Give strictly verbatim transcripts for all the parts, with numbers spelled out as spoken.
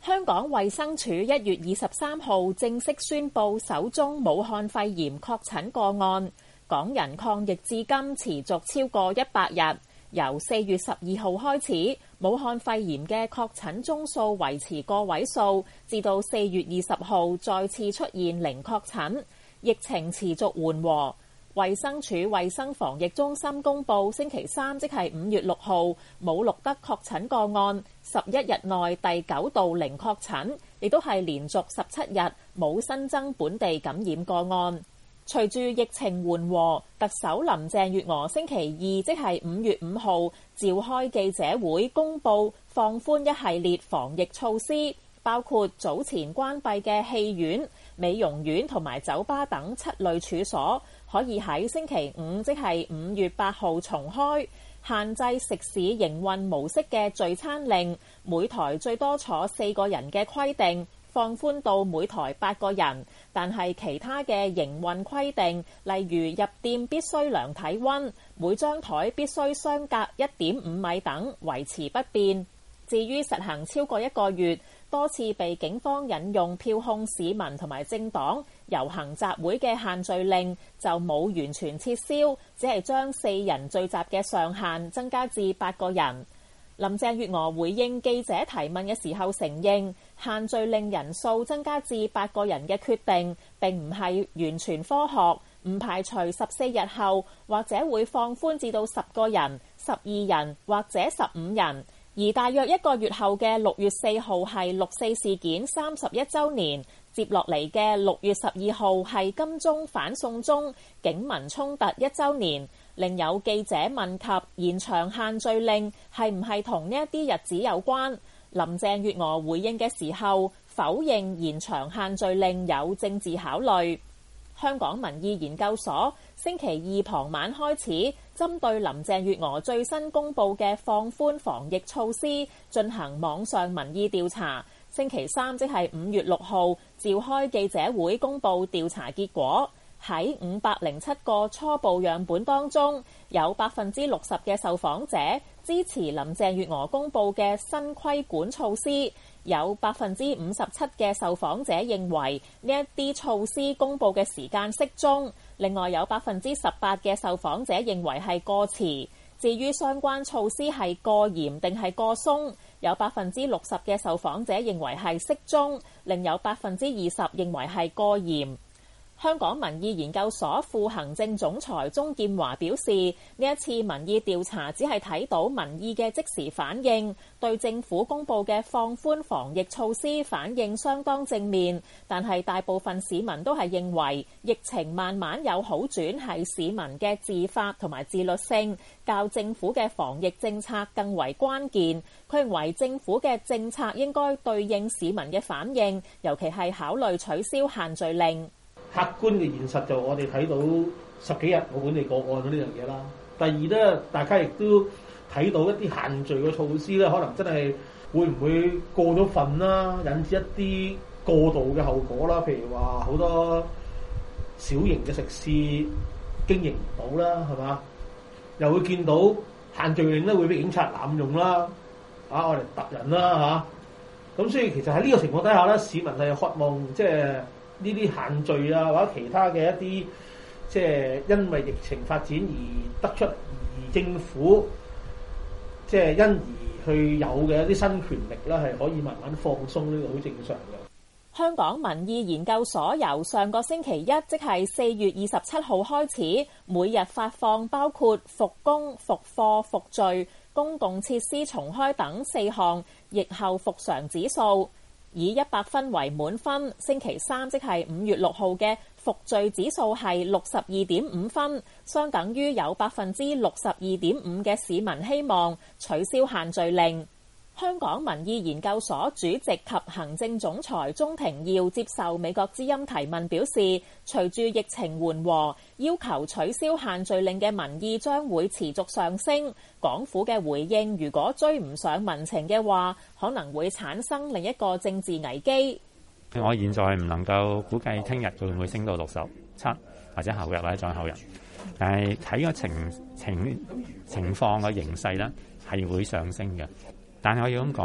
香港衛生署一月二十三號正式宣布首宗武漢肺炎確診個案，港人抗疫至今持續超過一百日。由四月十二號開始，武漢肺炎嘅確診宗數維持個位數，至到四月二十號再次出現零確診，疫情持續緩和。衛生署衛生防疫中心公佈，星期三即係五月六號冇錄得確診個案，十一日內第九度零確診，亦都係連續十七日冇新增本地感染個案。隨住疫情緩和，特首林鄭月娥星期二即係五月五號召開記者會，公佈放寬一系列防疫措施，包括早前關閉嘅戲院、美容院同埋酒吧等七類處所，可以喺星期五即係五月八號重開，限制食肆營運模式嘅聚餐令，每台最多坐四個人嘅規定放寬到每台八個人，但係其他嘅營運規定，例如入店必須量體溫，每張台必須相隔一點五米等，維持不變。至於實行超過一個月，多次被警方引用票控市民同埋政黨遊行集會嘅限聚令，就冇完全撤銷，只係將四人聚集嘅上限增加至八個人。林鄭月娥回應記者提問嘅時候承認，限聚令人數增加至八個人嘅決定並唔係完全科學，唔排除十四日後或者會放寬至到十個人、十二人或者十五人。而大約一個月後嘅六月四號係六四事件三十一週年，接落嚟嘅六月十二號係金鐘反送中警民衝突一週年。另有記者問及延長限聚令係唔係同呢一啲日子有關，林鄭月娥回應嘅時候否認延長限聚令有政治考慮。香港民意研究所星期二傍晚開始針對林鄭月娥最新公布嘅放寬防疫措施進行網上民意調查，星期三即係五月六號召開記者會公布調查結果。喺五百零七個初步樣本當中，有百分之六十嘅受訪者支持林鄭月娥公布嘅新規管措施，有百分之五十七嘅受訪者認為呢一啲措施公布嘅時間適中，另外有百分之十八嘅受訪者認為係過遲。至於相關措施係過嚴定係過鬆，有百分之六十嘅受訪者認為係適中，另有百分之二十認為係過嚴。香港民意研究所副行政總裁鍾劍華表示，呢一次民意調查只係睇到民意嘅即時反應，對政府公布嘅放寬防疫措施反應相當正面，但係大部分市民都係認為疫情慢慢有好轉係市民嘅自發同埋自律性，較政府嘅防疫政策更為關鍵。佢認為政府嘅政策應該對應市民嘅反應，尤其係考慮取消限聚令。 客觀嘅現實就我哋睇到十幾日冇本地個案呢樣嘢啦。第二咧，大家亦都睇到一啲限聚嘅措施咧，可能真係會唔會過咗分啦，引致一啲過度嘅後果啦。譬如話好多小型嘅食肆經營唔到啦，係嘛？又會見到限聚令咧會俾警察濫用啦，啊，我哋揼人啦嚇。咁所以其實喺呢個情況底下咧，市民係渴望即係呢啲限聚啊，或者其他嘅一啲即係因為疫情發展而得出，而政府即係因而去有嘅一啲新權力啦，係可以慢慢放鬆，呢個好正常嘅。 香港民意研究所由上個星期一，即係四月二十七號開始，每日發放包括復工、復課、復聚、公共設施重開等四項疫後復常指數。以一百分為滿分，星期三即係五月六號嘅復聚指數係六十二點五分，相等於有百分之六十二點五嘅市民希望取消限聚令。香港民意研究所主席及行政總裁鍾庭耀接受美國之音提問表示，隨住疫情緩和，要求取消限聚令嘅民意將會持續上升。港府嘅回應如果追唔上民情嘅話，可能會產生另一個政治危機。 我現在唔能夠估計聽日會唔會升到六十七，或者後日或者再後日，但係睇個情情情況嘅形勢咧係會上升嘅。但係我要咁講，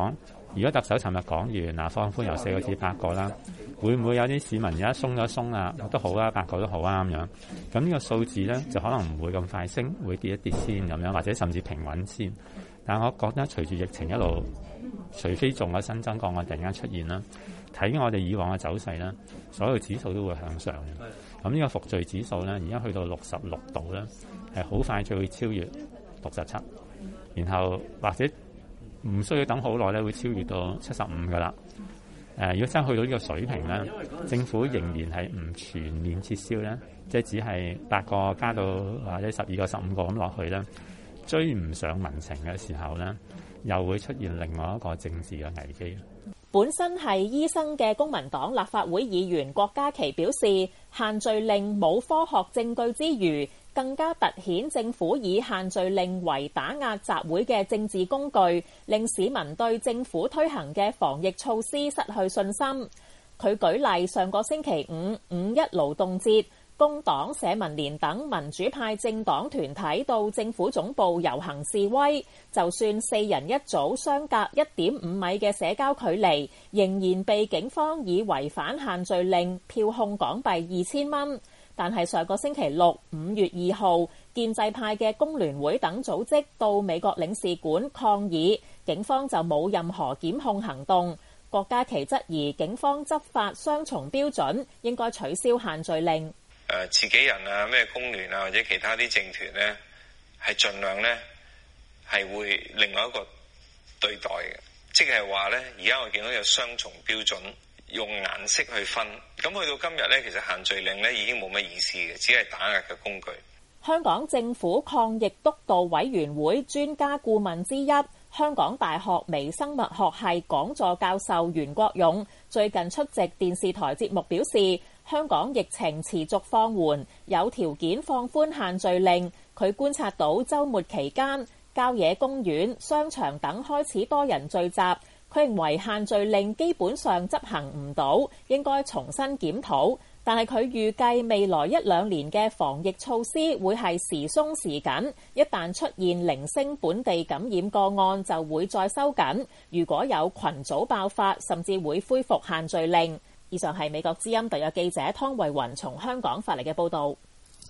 如果特首尋日講完嗱，放寬由四個至八個啦，會唔會有啲市民而家鬆咗鬆啊？都好啦，八個都好啊咁樣。咁呢個數字咧就可能唔會咁快升，會跌一跌先咁樣，或者甚至平穩先。但我覺得隨住疫情一路，除非仲有新增個案突然間出現啦，睇我哋以往嘅走勢啦，所有指數都會向上嘅。咁呢個復聚指數咧，而家去到六十六度咧，係好快就會超越六十七，然後或者唔需要等好耐咧，會超越到七十五噶啦。誒、呃，如果真係去到呢個水平咧，政府仍然係唔全面撤銷咧，即係只係八個加到或者十二個、十五個咁落去咧，追唔上民情嘅時候咧，又會出現另外一個政治嘅危機。 本身係醫生嘅公民黨立法會議員郭家麒表示，限聚令冇科學證據之餘，更加凸顯政府以限聚令為打壓集會嘅政治工具，令市民對政府推行嘅防疫措施失去信心。佢舉例，上個星期五五一勞動節，工黨、社民連等民主派政黨團體到政府總部遊行示威，就算四人一組相隔一點五米嘅社交距離，仍然被警方以違反限聚令票控港幣二千蚊。但係上個星期六五月二號，建制派嘅工聯會等組織到美國領事館抗議，警方就冇任何檢控行動。郭家麒質疑警方執法雙重標準，應該取消限聚令。 誒自己人啊，咩工聯啊，或者其他啲政團咧，係盡量咧係會另外一個對待嘅，即係話咧，而家我見到有雙重標準，用顏色去分。咁去到今日咧，其實限聚令咧已經冇乜意思嘅，只係打壓嘅工具。 香港政府抗疫督導委員會專家顧問之一，香港大學微生物學系講座教授袁國勇最近出席電視台節目表示，香港疫情持續放緩，有條件放寬限聚令。佢觀察到週末期間，郊野公園、商場等開始多人聚集。佢認為限聚令基本上執行唔到，應該重新檢討。但係佢預計未來一兩年嘅防疫措施會係時鬆時緊，一旦出現零星本地感染個案，就會再收緊。如果有群組爆發，甚至會恢復限聚令。以上係美國之音特約記者湯慧雲從香港發嚟嘅報導。